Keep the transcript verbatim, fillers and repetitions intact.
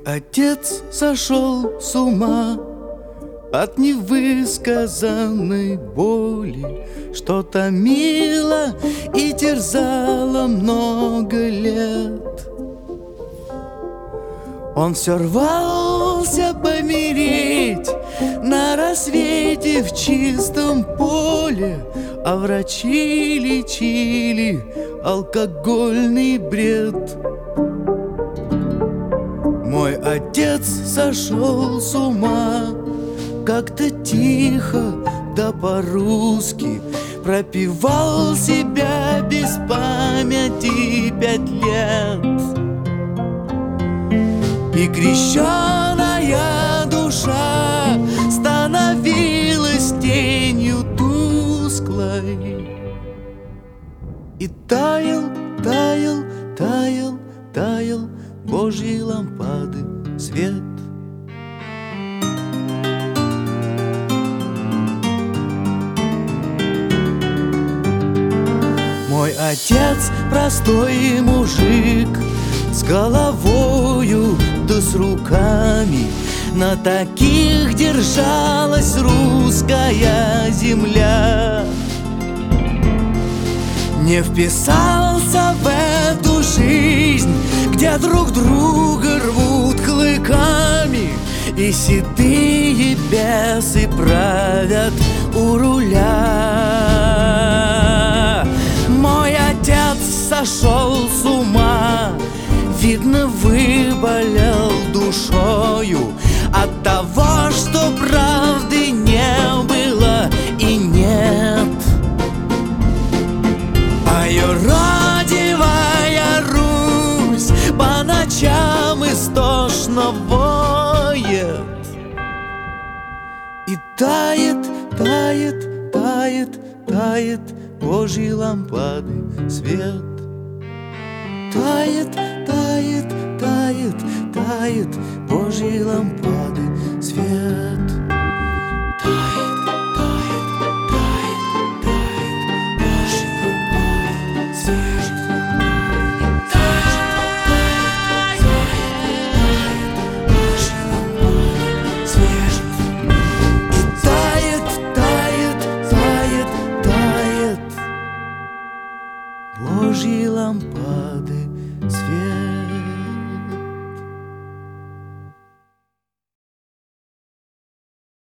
Мой отец сошел с ума от невысказанной боли, что томило и терзало много лет. Он все рвался помереть на рассвете в чистом поле, а врачи лечили алкогольный бред. Мой отец сошел с ума, как-то тихо, да по-русски пропевал себя без памяти пять лет. И крещеная душа становилась тенью тусклой, и таял, таял, таял, таял Божьей лампады свет. Мой отец простой мужик, с головою да с руками, на таких держалась русская земля. Не вписался в эту жизнь, где друг друга рвут клыками, и седые бесы правят у руля. Мой отец сошел с ума, видно, выболел душою от того, что правды не было и нет. А юродивая Русь по ночам истошно воет, и тает, тает, тает, тает Божьей лампады свет. Тает, тает, тает, тает Божьей лампады.